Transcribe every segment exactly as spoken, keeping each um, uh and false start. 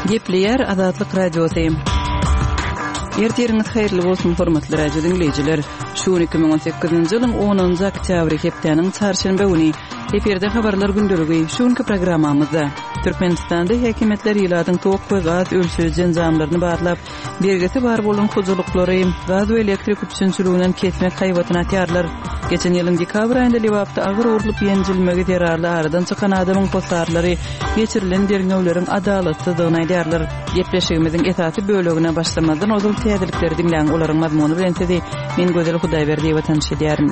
Gepleyer Azatlyk Radiosu. Ertiriňiz haýyrly bolsun hormatly radio dinleýijiler. Şu iki ming on sekizinji ýylyň onunjy oktýabry hepdeniň çarşamba güni eferde habarlar gündöligi şuňky programmamyzda Türkmenistanda häkimetler ýyladyň tokwy gaz ölçüjden jamlaryny barlap, bergesi bar bolan hujuluklary, gaz we elektrik üçinçiliginden ketmek haýwatyna tayarlar. Geçen ýylyň dekabr aýynda Liwapda agyr urulyp ýenjilmegi terarly aradan çykan adamyň postarlary geçirilen derňewleriň adalatsyzlygyna aýdarlar. Gepleşigimiziň esasy bölegine başlamadan ozul täzelikleri dinläň, olaryň mazmuny bilen sizi men Gözel Hudaýberdi we tanışdyryn.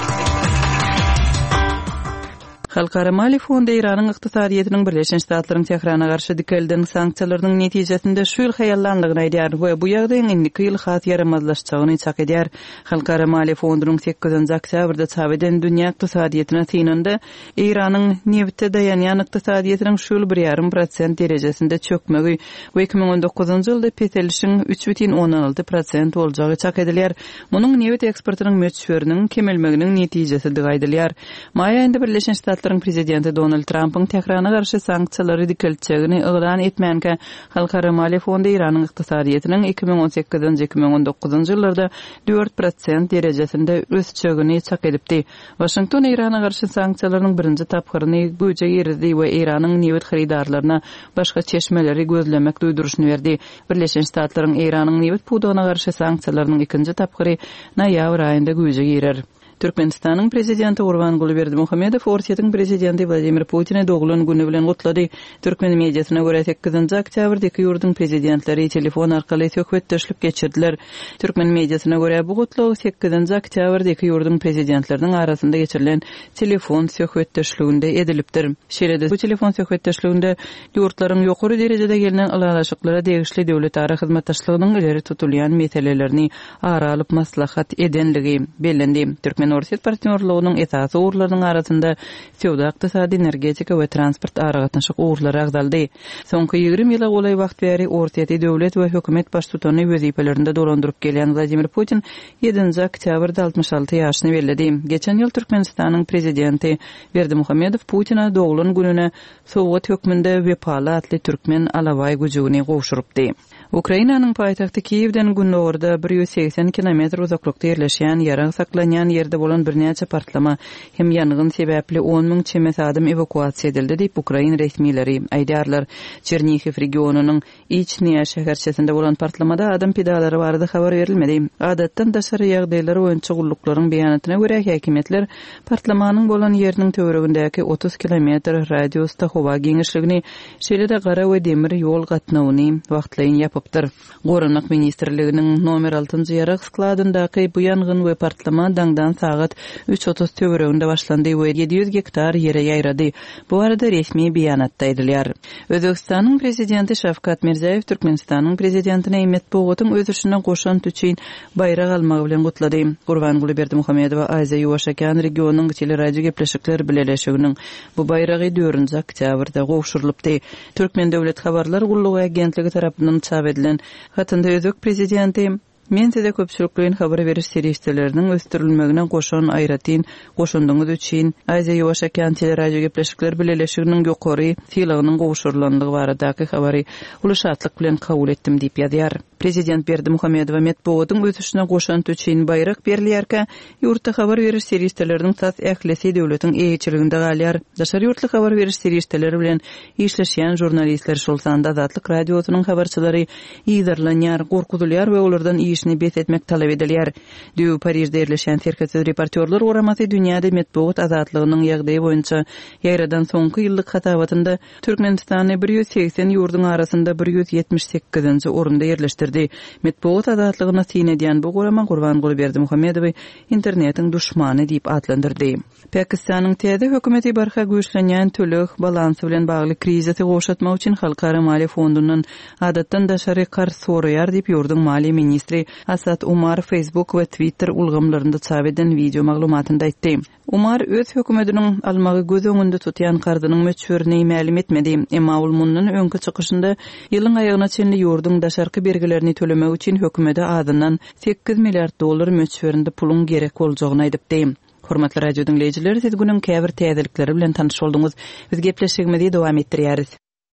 Halkara Mali Fondu Iranyň ykdysadyýetiniň Birleşen Ştatlaryň Tehrana garşy dikelden sanksiýalarynyň netijesinde şu ýyl haýallandygyny aýdýar we bu ýagdaýyň indiki ýyl hat ýaramazlaşjagyny çak edýär. Halkara Mali Fondunyň sekizinji oktýabrda çap eden dünýä ykdysadyýetine synynda Iranyň neftde daýanýan ykdysadyýetiniň şu ýyl bir ýarym prosent derejesinde çökmegi we iki ming on dokuzunjy ýylda petelişiň üç butun on alty prosent boljagy çak edilýär. Munyň neft eksportynyň möçberiniň kemelmeginiň netijesi diýilýär. Maý aýynda Birleşen Ştatlaryň prezidenti Donald Trump'ın Tehrana garşy sanksiýalary dikeltjegini ýylan etmänkä Halkara Mali Fondu Iranyň ykdysadyýetiniň iki ming on sekizinji iki ming on dokuzunjy ýyllarda dört prosent derejesinde ösjegini çak edipdi. Washington Irana garşy sanksiýalarynyň birinji tapgyryny güýje ýerdi we Iranyň neft haridarlaryna başga çeşmeleri gözlemek duýduruşyny berdi. Birleşen Ştatlaryň Iranyň neft pudugyna garşy sanksiýalarynyň ikinji tapgyry noýabr aýynda güýje girer. Türkmenistanyň prezidenti Gurbanguly Berdimuhammedow Orsiýetiň prezidenti Vladimir Putin'e doglan güni bilen gutlady. Türkmen mediasyna görä sekizinji oktýabrda iki ýurdun prezidentleri telefon arkaly söhbetdeşlik geçirdiler. Türkmen mediasyna görä bu gutlaw sekizinji oktýabrda iki ýurdun prezidentleriniň arasynda geçirilen telefon söhbetdeşliginde edilipdir. Şeýle bu telefon söhbetdeşliginde ýurtlaryň ýokary derejede gelinen alalaşyklara degişli döwlet ara hyzmatdaşlygynyň ileri tutulýan meselelerini ara alyp maslahat edenligi bellendi. Türkmen Orsiýet partnerliginyň esasy urlarynyň arasynda sowda, ykdysady, energetika we transport aragatnaşyk urlary agdaldy. Soňky ýygrimi ýyla golay wagt bäri Orsiýeti döwlet we hökümet baştutany wezipelerinde dolandyryp gelýän Vladimir Putin ýedinji oktýabrda altmış alty ýaşyny bellädi. Geçen ýyl Türkmenistanyň prezidenti Berdimuhammedow Putina doglan gününe Sowet hökmünde wepaly atly türkmen alaway güjüni gowşurypdy. Ukrainanyň paýtagty Kiýewden gündörde bir ýüz seksen kilometr uzaklykda ýerleşýän ýara saklanýan ýerde bolan bir näçe partlama hem ýangyn sebäpli on ming çemes adam evakuasiýa edildi diýip Ukraina resmiýetleri aýdarlar. Çernihiv regionunyň İçniýa şäherçesinde bolan partlamada adam pidalary barada habar berilmedi. Adatdan daşary ýagdaýlar boýunça gullyklaryň beýanatyna görä häkimetler partlamanyň bolan ýeriniň töweregindäki otuz kilometr radiusda howa geňişligini, şeýle-de gara we demir ýol gatnawyny wagtlaýyn ýapypdyr. Gorunmak ministrliginiň nomer altynjy ýara skladyndaky bu ýangyn we partlama daňdan sagat üç otuz töwereginde başlandy we ýedi ýüz hektar ýere ýaýrady. Bu arada resmi beýanatda edilýär. Özbekistanyň prezidenti Şavkat Mirziýew Türkmenistanyň prezidentine Emet Bogotyň özüşine goşan tüçin bayrag almagy bilen gutlady. Gurbanguly Berdimuhammedow Aýza ýuwaşakan regionunyň gitili radio gepleşikleri bileşiginiň bu bayragy dördünji oktýabrda gowşurylypdy. Türkmen döwlet habarlar gullugy agentligi tarapyndan çap edilen hatynda Özbek prezidenti men size köpçülikliň habar beriş serýeçleriniň östürilmegine goşan aýratyn goşundyňyz üçin Aýza ýuwaşakan teleradio gepleşikleri bileşiginiň ýokary sylagynyň gowşurylandygy baradaky habary ulaşatlyk bilen kabul etdim diýip ýazýar. Prezident Berdimuhammedow Emet Bogotyň özüşine goşan tüçin bayrak berilýärkä ýurtda habar beriş serýeçleriniň sas ählesi döwletiň eýçiliginde galýar. Daşary ýurtly habar beriş serýeçleri bilen işleşýän jurnalistler şol sanda Azatlyk radiosynyň habarçylary ýyzarlanýar, gorkutulýar we olardan işini bet etmek talap edilýär. Düýü Parijde ýerleşen serketsiz reportyorlar oramasy dünýäde Emet Bogot azatlygynyň ýagdaýy boýunça ýaýradan soňky ýyllyk hatawatynda Türkmenistany bir ýüz seksen ýurdun arasynda bir ýüz ýetmiş sekizinji orunda ýerleşdirdi. Emet Bogot azatlygyna syn edýän bu gorama Gurbanguly Berdimuhammedow internetiň duşmany diýip adlandyrdy. Pakistanyň täze hökümeti barha güýçlenýän tölek balansy bilen bagly krizeti goşatmak üçin Halkara Mali Fondundan adatdan daşary kar soraýar diýip ýurdun mali ministri Asad Umar Facebook we Twitter ulgamlarynda çap eden video maglumatynda aýtdy. Umar öz hökümetiniň almagy göz öňünde tutýan kardynyň möçberini ma'lum etmedi. Emma ul mundan öňkü çykyşynda ýylyň aýagyna çenli ýurdun daşarky bergilerini tölemek üçin hökümete adından sekiz milliard dollar möçberinde pulun gerek boljagyny aýdypdy. Hormatly radio dinleýijiler, siz günüň käbir täzelikleri bilen tanyş bolduňyz. Biz gepleşigimizi dowam etdirýäris.